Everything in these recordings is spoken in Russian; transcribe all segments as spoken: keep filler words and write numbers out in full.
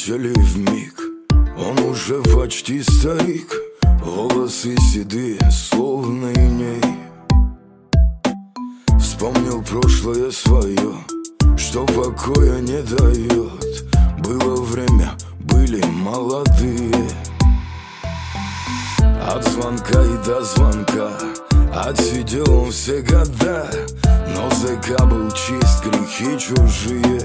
пролетели вмиг. Он уже почти старик, волосы седые, словно иней. Вспомнил прошлое свое, что покоя не дает. Было время, были молодые. От звонка и до звонка отсидел он все года, но зэка был чист, грехи чужие.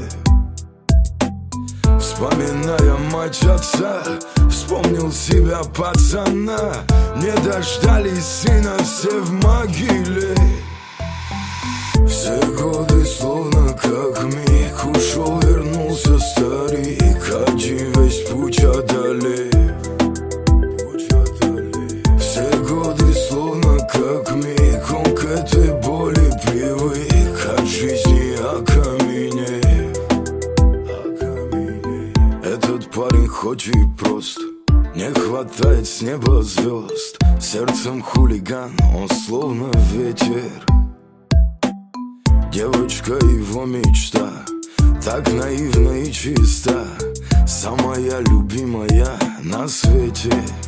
Вспоминая мать отца, вспомнил себя пацана. Не дождались сына, все в могиле. Все годы словно как миг, ушел, вернулся старик, один весь путь одолев. Все годы словно как миг, он к этой боли привык, от жизни окаменев. Этот парень хоть и прост, не хватает с неба звезд. Сердцем хулиган, он словно ветер. Девочка его мечта, так наивна и чиста, самая любимая на свете.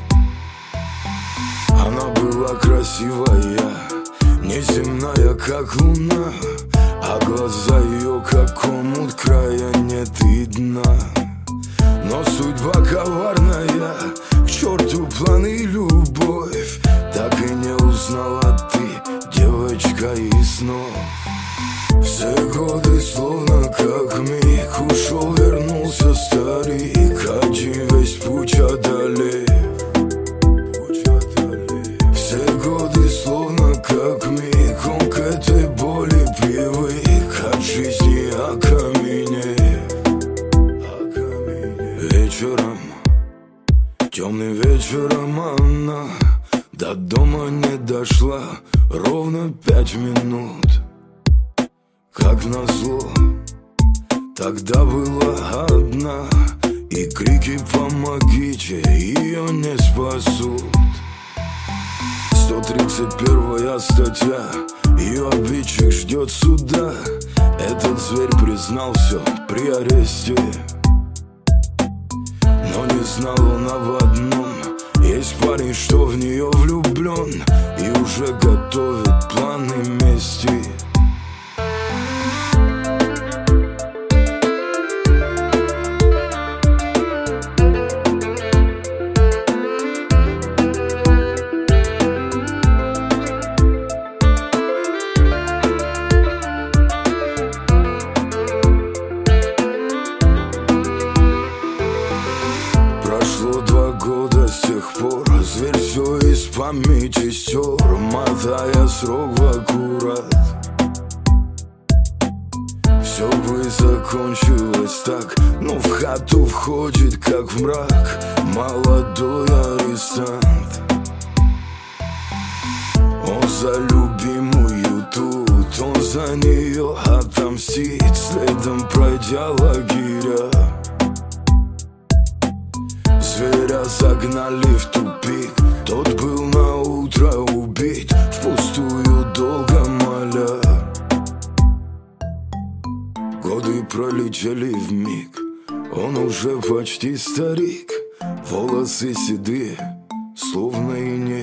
Она была красивая, неземная, как луна, а глаза ее, как омут, края нет и дна. Но судьба коварная, к черту планы и любовь, так и не узнала ты, девочка, из снов. Все годы словно как миг, ушел, вернулся старик, один весь путь одолев. Все годы словно как миг, он к этой боли привык, от жизни окаменев. Вечером, темным вечером она до дома не дошла ровно пять минут. Как назло, тогда была одна, и крики «помогите» ее не спасут. Сто тридцать первая статья, ее обидчик ждет суда. Этот зверь признал все при аресте, но не знал он об одном: есть парень, что в нее влюблен и уже готовит планы мести. Прошло два года с тех пор, зверь все из памяти стер, мотая срок в аккурат. Все бы закончилось так, но в хату входит, как в мрак, молодой арестант. Он за любимую тут, он за нее отомстит, следом пройдя лагеря. Зверя загнали в тупик, тот был на утро убит, впустую долго моля. Годы пролетели вмиг, он уже почти старик, волосы седые, словно и не